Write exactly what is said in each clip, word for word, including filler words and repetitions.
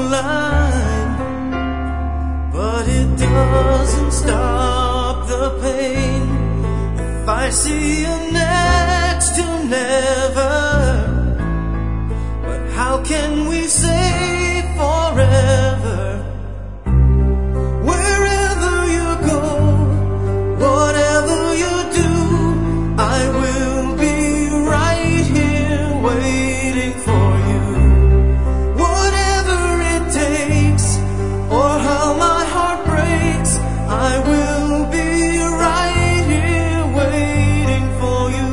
line, but it doesn't stop the pain. If I see you next to never, but how can we say forever? Wherever you go, whatever you do, I will be right here waiting for you. Whatever it takes, or how my heart breaks, I will be right here waiting for you.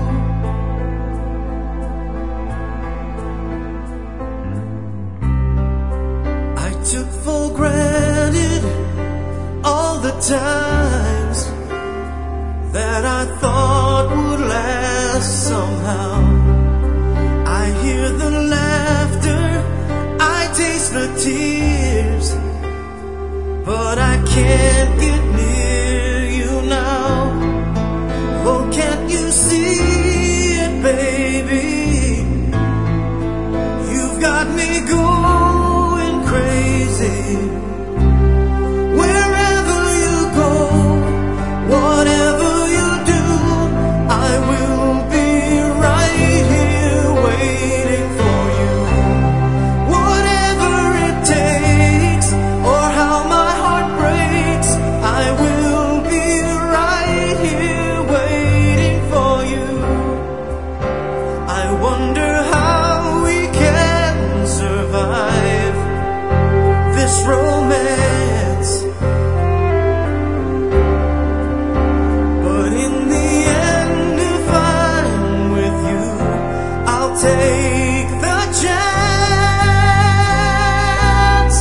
I took for granted all the times that I thought would last somehow. I hear the laughter, I taste the tears, but I can't get near you now. Oh, can't you see it, baby? You've got me going crazy. Wherever you go, whatever you do, I will be right here waiting for you. Whatever it takes, or how my heart breaks, I will be right here waiting for you. I wonder how we can survive this romance, but in the end, if I'm with you, I'll take the chance.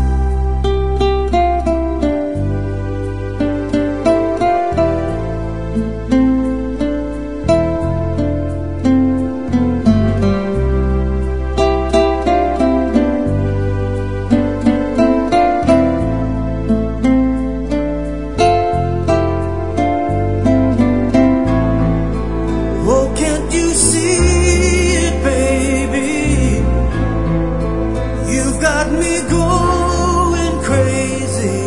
Oh, can't you see it, baby? You've got me going crazy.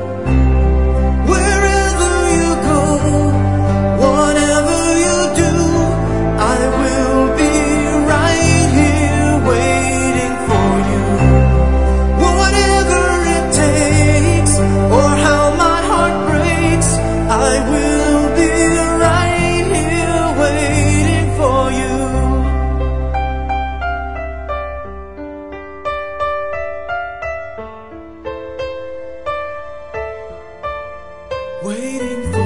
Wherever you go, whatever you do, I will be right here waiting for you. Whatever it takes, or how my heart breaks, I will be right here waiting for you. Waiting for